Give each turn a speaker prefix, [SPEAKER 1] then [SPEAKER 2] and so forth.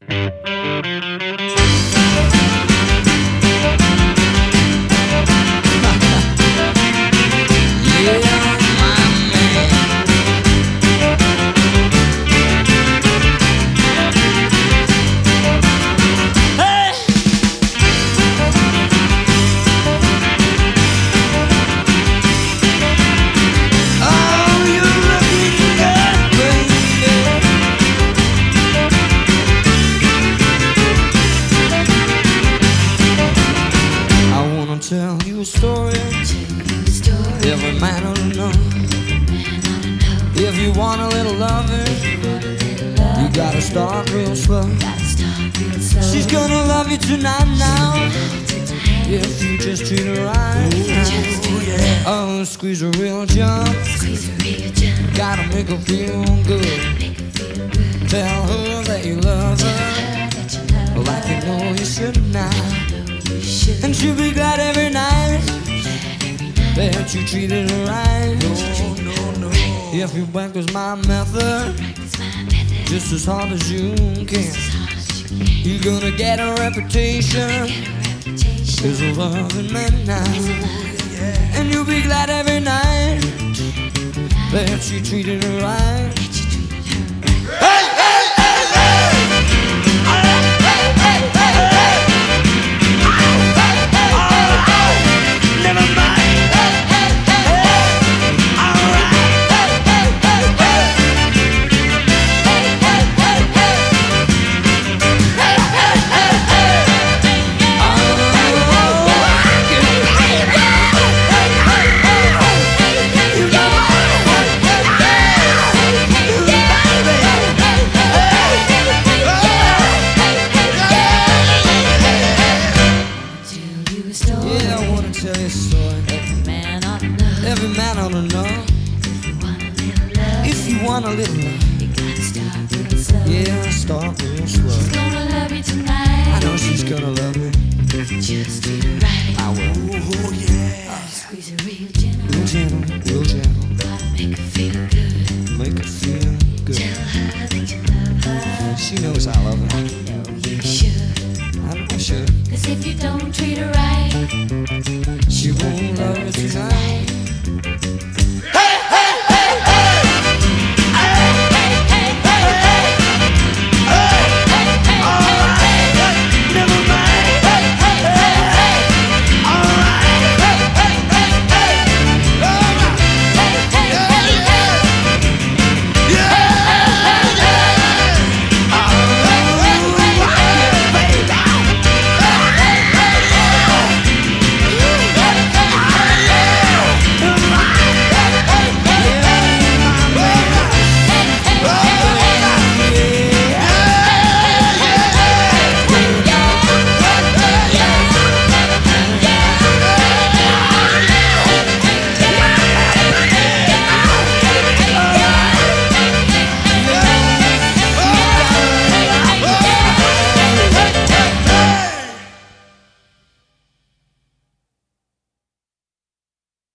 [SPEAKER 1] Tell you a story. Every man ought to know. If you want a little loving, you gotta start real slow. She's gonna love you tonight now, if you just treat her right. Oh, squeeze her real jump. Gotta make her feel good. Tell her that you love her like you know you should now. And she'll be glad every night that you treated her right. No. If you practice my method just as hard as you can, you're gonna get a reputation as a loving man now. And you'll be glad every night that you treated her right. Hey, hey, hey, hey! Every man ought to know. If you want a little love,
[SPEAKER 2] you gotta start real slow.
[SPEAKER 1] Yeah, start real slow.
[SPEAKER 2] She's gonna love you tonight.
[SPEAKER 1] I know she's gonna love me.
[SPEAKER 2] Just do it right.
[SPEAKER 1] I will. Oh, yeah.
[SPEAKER 2] Squeeze her real gentle.
[SPEAKER 1] Real gentle, real gentle.
[SPEAKER 2] Gotta make her feel good.
[SPEAKER 1] Make her feel good.
[SPEAKER 2] Tell her that you love her.
[SPEAKER 1] She knows I love her.
[SPEAKER 2] I know you should.
[SPEAKER 1] I know I should.
[SPEAKER 2] 'Cause if you don't treat her right,
[SPEAKER 1] she won't love you tonight.